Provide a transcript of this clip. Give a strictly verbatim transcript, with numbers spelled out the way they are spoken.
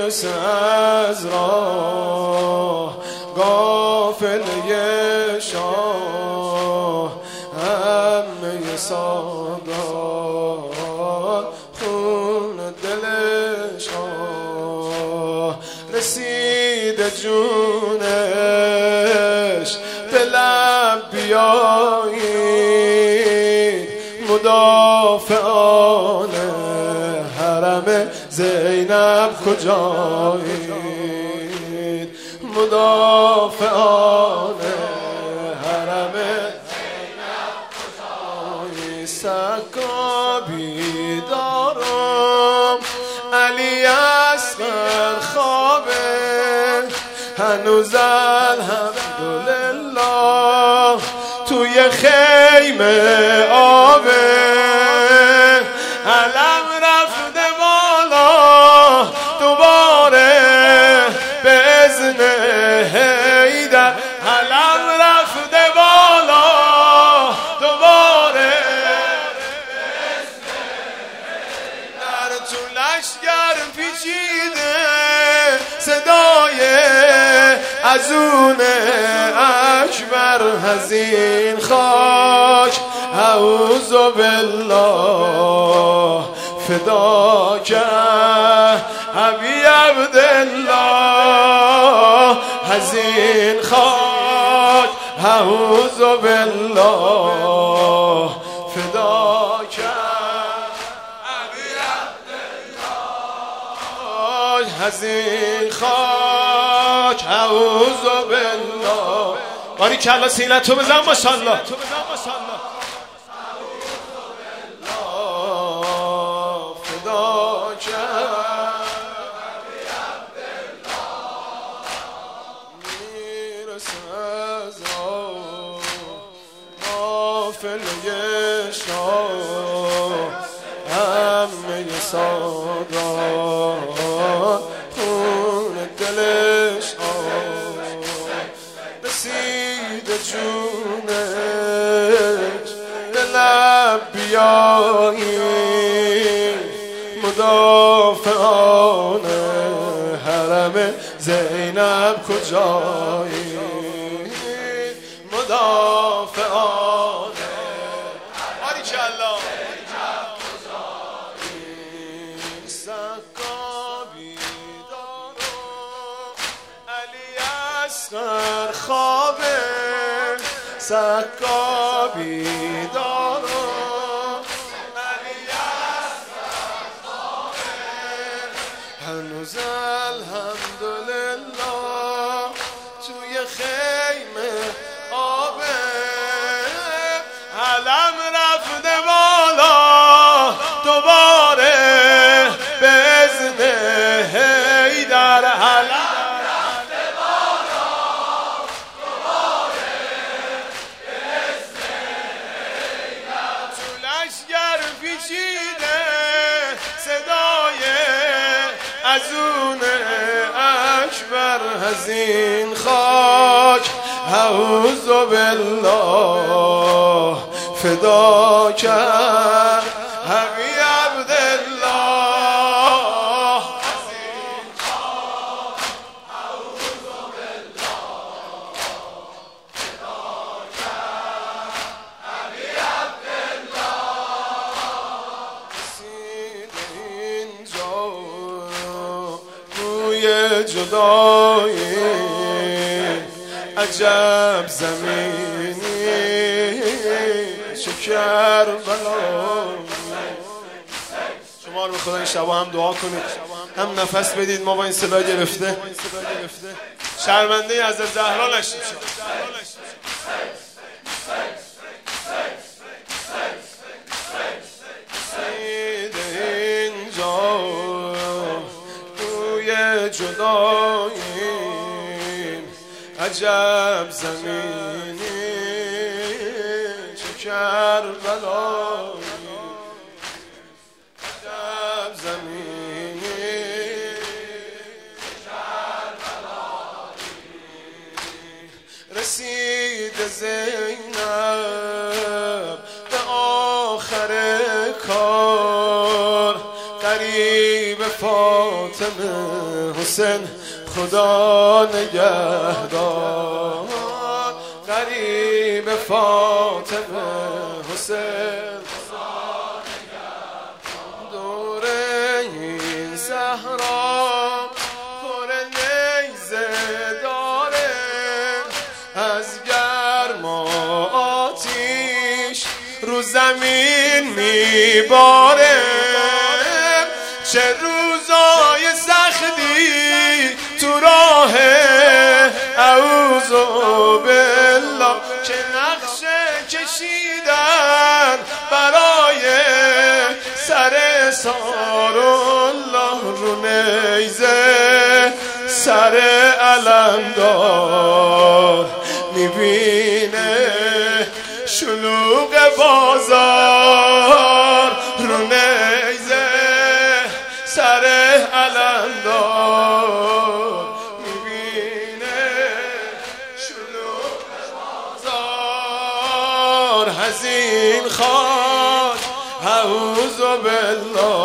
میرسه از راه قافله شاه، همه سادات خون دل شاه. رسیده جونش به لب بیایید، مدافعان حرم زینب کجایید، مدافعان حرم زینب کجایید. سکا بیدارم علی اصغر خوابه، هنوز الحمدلله توی خیمه آبه. علم رفته بالا دوباره به اذن حیدر، علم رفته بالا دوباره به اذن حیدر. تو لشگر پیچیده صدای ازون اکبر، حزین خاک اعوذ بالله فداک ابی عبدالله، حزین خاک اعوذ بالله فداک ابی عبدالله، حزین خاک اعوذ بالله. باری کلا سینتو بزن ماشاءالله. قافله شاه، همه سادات خون دل شاه. رسیده جونش به لب بیایید، مدافعان حرم زینب کجایید، مدافعان باریکالله کجایید. سکا بیدارم علی اصغر خوابه، سکا بیدارم علی اصغر خوابه، هنوز الحمدلله توی خیمه آبه. علم رفته بالا دوباره به اذن حیدر، علم رفته بالا دوباره به اذن حیدر. تو لشگر پیچیده صدای ازون اکبر، حزین خاک اعوذ بالله فداک ابی عبدالله، حزین خاک اعوذ بالله فداک ابی عبدالله. رسیده اینجا روی جدایی، عجب زمینی چه کربلا. شما رو به خدا این شبا هم دعا کنید، هم نفس بدید. ما با این صدا گرفته شرمنده حضرت زهرا نشیم. اینجا روی جدایی، عجب زمینی چه کربلایی، عجب زمینی چه کربلایی. رسید زینب به آخر کار، قریب فاتح فاطمه حسین خدا نگهدار غریب فاطمه حسین دور این صحرا پر نیزه داره از گرم و آتیش رو زمین میباره چه روزای سختی تو راه اعوذ بالله که نقشه کشیدن برای سر سارالله رو نیزه سر علمدار میبینه شلوغ بازار رو نیزه سر علمدار میبینه شلوغ بازار حزین خان اعوذ بالله